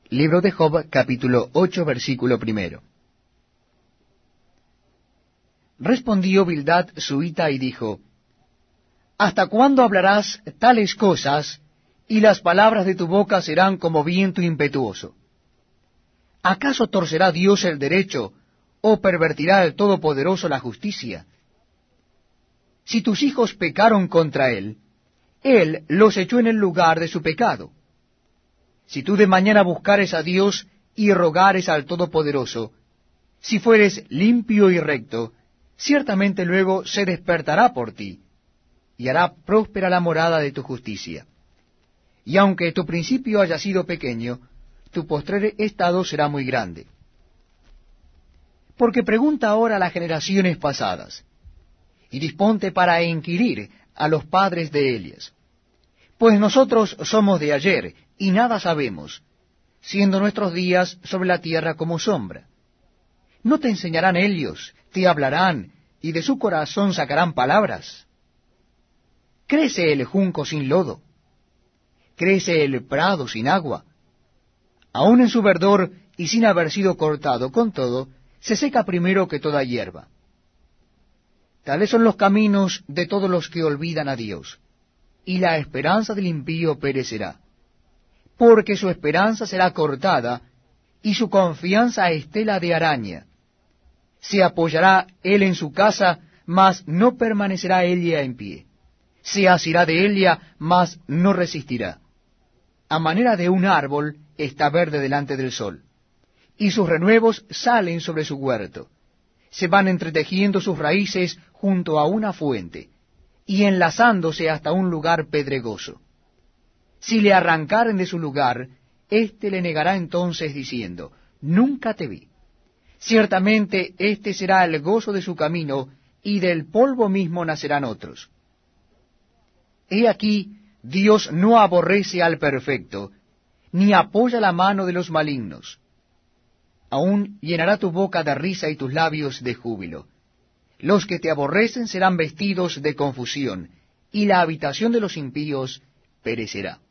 Libro de Job, capítulo 8, versículo 1. Respondió Bildad suita y dijo, ¿hasta cuándo hablarás tales cosas, y las palabras de tu boca serán como viento impetuoso? ¿Acaso torcerá Dios el derecho, o pervertirá el Todopoderoso la justicia? Si tus hijos pecaron contra Él los echó en el lugar de su pecado. Si tú de mañana buscares a Dios y rogares al Todopoderoso, si fueres limpio y recto, ciertamente luego se despertará por ti, y hará próspera la morada de tu justicia. Y aunque tu principio haya sido pequeño, tu postrer estado será muy grande. Porque pregunta ahora a las generaciones pasadas, y disponte para inquirir a los padres de Elias. Pues nosotros somos de ayer, y nada sabemos, siendo nuestros días sobre la tierra como sombra. ¿No te enseñarán ellos, te hablarán, y de su corazón sacarán palabras? ¿Crece el junco sin lodo? ¿Crece el prado sin agua? Aun en su verdor y sin haber sido cortado, con todo, se seca primero que toda hierba. Tales son los caminos de todos los que olvidan a Dios, y la esperanza del impío perecerá, porque su esperanza será cortada, y su confianza a estela de araña. Se apoyará él en su casa, mas no permanecerá ella en pie. Se asirá de ella, mas no resistirá. A manera de un árbol está verde delante del sol, y sus renuevos salen sobre su huerto. Se van entretejiendo sus raíces junto a una fuente, y enlazándose hasta un lugar pedregoso. Si le arrancaren de su lugar, éste le negará entonces diciendo, nunca te vi. Ciertamente este será el gozo de su camino, y del polvo mismo nacerán otros. He aquí, Dios no aborrece al perfecto, ni apoya la mano de los malignos. Aún llenará tu boca de risa y tus labios de júbilo. Los que te aborrecen serán vestidos de confusión, y la habitación de los impíos perecerá.